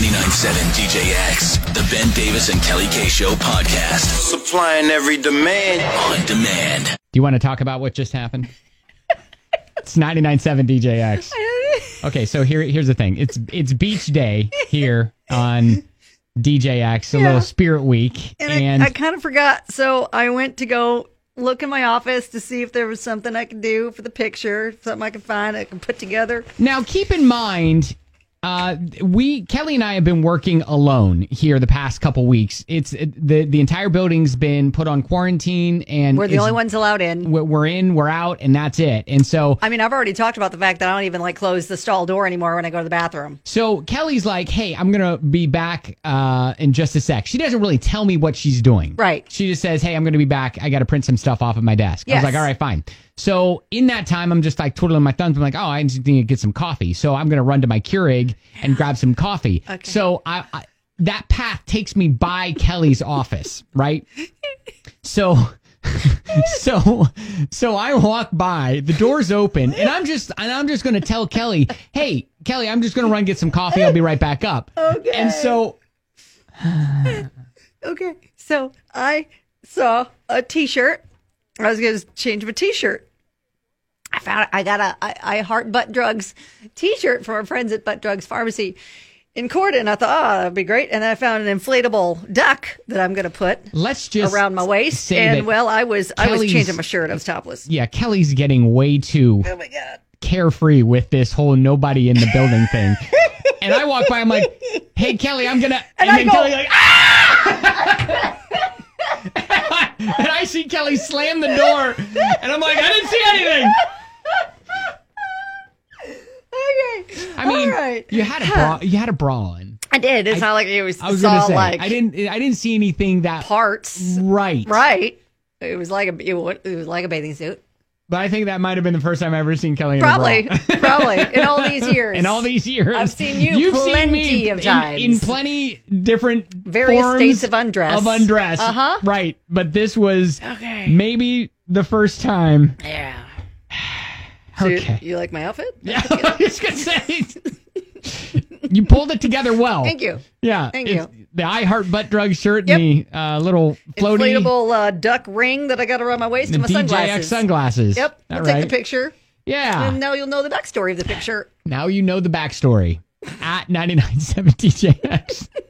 99.7 DJX, the Ben Davis and Kelly K Show podcast. Supplying every demand. On demand. Do you want to talk about what just happened? It's 99.7 DJX. Okay, so here's the thing. It's beach day here on DJX, a little Spirit Week. And I kind of forgot, so I went to go look in my office to see if there was something I could do for the picture, something I could find, I could put together. Now, keep in mind, Kelly and I have been working alone here the past couple weeks. It's the entire building's been put on quarantine, and we're the only ones allowed in. We're out, and that's it. And so, I mean, I've already talked about the fact that I don't even close the stall door anymore when I go to the bathroom. So Kelly's like, "Hey, I'm gonna be back in just a sec." She doesn't really tell me what she's doing. Right. She just says, "Hey, I'm gonna be back. I got to print some stuff off of my desk." Yes. I was like, "All right, fine." So in that time, I'm just twiddling my thumbs. I'm like, "Oh, I just need to get some coffee." So I'm gonna run to my Keurig and grab some coffee. Okay. So I that path takes me by Kelly's office, right? So I walk by, the door's open, and I'm just going to tell Kelly, "Hey, Kelly, I'm just going to run get some coffee. I'll be right back up." Okay. And so okay. So I saw a t-shirt. I was going to change my t-shirt. I got a I Heart Butt Drugs t-shirt from our friends at Butt Drugs Pharmacy in Corydon. I thought, that'd be great. And then I found an inflatable duck that I'm going to put around my waist. And I was changing my shirt. I was topless. Yeah, Kelly's getting way too oh my God, carefree with this whole nobody in the building thing. And I walk by, I'm like, "Hey, Kelly, I'm going to..." And then Kelly like, "Ah!" And I see Kelly slam the door. And I'm like, "I didn't see anything." Okay. I mean, all right. you had a bra on. I did. It's not like it was. I was going to say, I didn't see anything that parts. Right. It was like a bathing suit. But I think that might have been the first time I've ever seen Kelly in probably a bra. Probably in all these years. I've seen you've plenty seen me of times in plenty different various forms states of undress. Right, but this was maybe the first time. Yeah. So okay. You like my outfit? Yeah, I was gonna say. You pulled it together well. Thank you. Yeah. Thank you. The I Heart Butt Drug shirt and the little floaty... inflatable duck ring that I got around my waist and my DJX sunglasses. Yep. We'll take the picture. Yeah. And now you'll know the backstory of the picture. Now you know the backstory. At 99.7 DJX.